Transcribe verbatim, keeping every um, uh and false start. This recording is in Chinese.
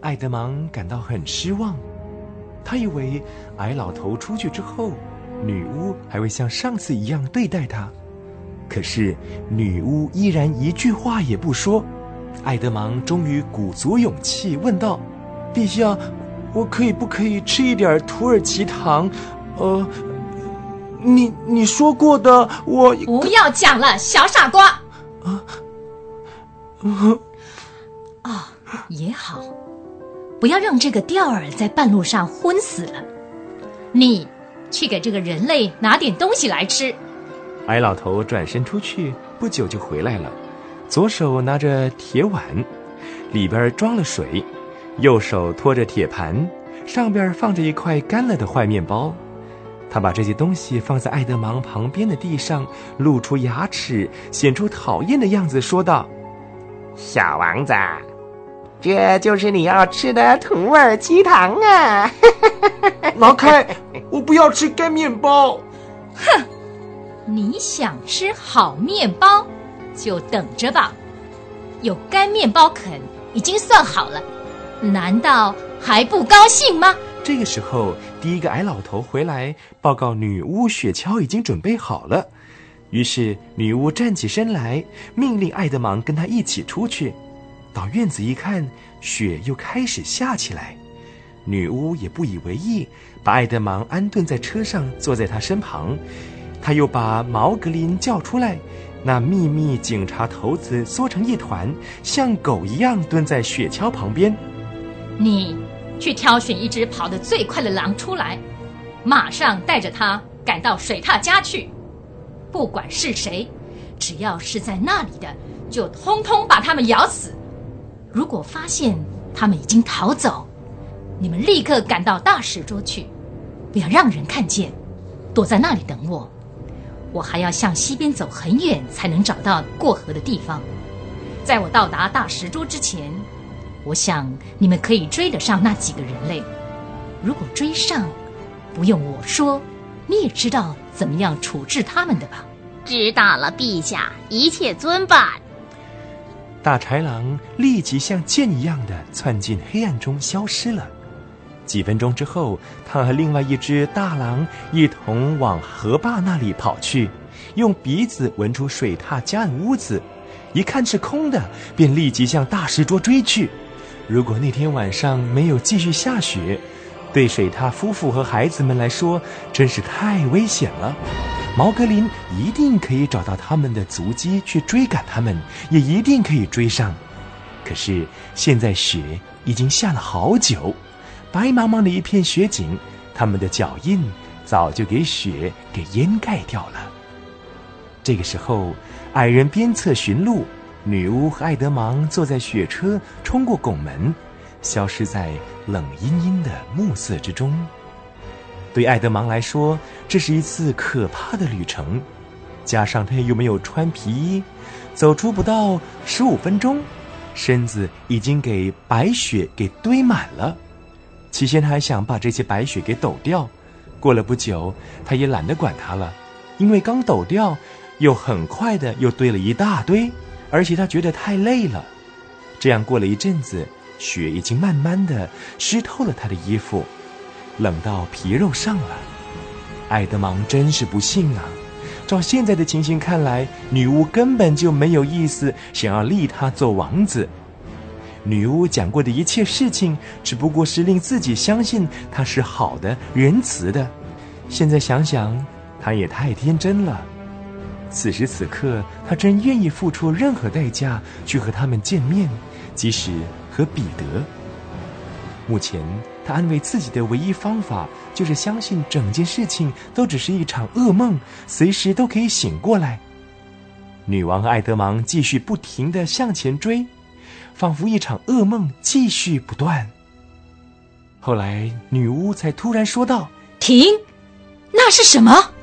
爱德芒感到很失望，他以为矮老头出去之后，女巫还会像上次一样对待他。可是女巫依然一句话也不说。爱德芒终于鼓足勇气问道：陛下，我可以不可以吃一点土耳其糖？呃，你你说过的，我不要讲了，小傻瓜。 啊，呃、 哦，也好，不要让这个吊儿在半路上昏死了。你去给这个人类拿点东西来吃。 矮老头转身出去，不久就回来了，左手拿着铁碗，里边装了水，右手托着铁盘，上边放着一块干了的坏面包。他把这些东西放在爱德芒旁边的地上，露出牙齿，显出讨厌的样子，说道： 小王子，这就是你要吃的土耳其糖啊！ 拿开，我不要吃干面包。 哼，你想吃好面包就等着吧，有干面包啃已经算好了，难道还不高兴吗？ 这个时候，第一个矮老头回来报告女巫雪橇已经准备好了。于是女巫站起身来，命令爱德芒跟她一起出去。到院子一看，雪又开始下起来。女巫也不以为意，把爱德芒安顿在车上，坐在他身旁。她又把毛格林叫出来，那秘密警察头子缩成一团，像狗一样蹲在雪橇旁边。 你去挑选一只跑得最快的狼出来，马上带着它赶到水獭家去。不管是谁，只要是在那里的，就通通把他们咬死。如果发现他们已经逃走，你们立刻赶到大石桌去，不要让人看见，躲在那里等我。我还要向西边走很远才能找到过河的地方。在我到达大石桌之前，我想你们可以追得上那几个人类。如果追上，不用我说，你也知道怎么样处置他们的吧？ 知道了，陛下，一切遵办。 大豺狼立即像箭一样的窜进黑暗中消失了。几分钟之后，他和另外一只大狼一同往河坝那里跑去，用鼻子闻出水獭家的屋子，一看是空的，便立即向大石桌追去。如果那天晚上没有继续下雪，对水獭夫妇和孩子们来说真是太危险了。毛格林一定可以找到他们的足迹去追赶他们，也一定可以追上。可是现在雪已经下了好久，白茫茫的一片雪景，他们的脚印早就给雪给掩盖掉了。这个时候，矮人鞭策驯鹿，女巫和爱德芒坐在雪车冲过拱门，消失在冷阴阴的暮色之中。对爱德芒来说，这是一次可怕的旅程，加上他又没有穿皮衣，走出不到十五分钟，身子已经给白雪给堆满了。起先他还想把这些白雪给抖掉，过了不久，他也懒得管它了，因为刚抖掉，又很快的又堆了一大堆，而且他觉得太累了。这样过了一阵子，雪已经慢慢的湿透了他的衣服，冷到皮肉上了。爱德芒真是不幸啊！照现在的情形看来，女巫根本就没有意思想要立他做王子。女巫讲过的一切事情，只不过是令自己相信她是好的、仁慈的。现在想想，她也太天真了。此时此刻，她真愿意付出任何代价去和他们见面，即使和彼得。目前他安慰自己的唯一方法就是相信整件事情都只是一场噩梦，随时都可以醒过来。女王和爱德芒继续不停地向前追，仿佛一场噩梦继续不断。后来女巫才突然说道： 停，那是什么？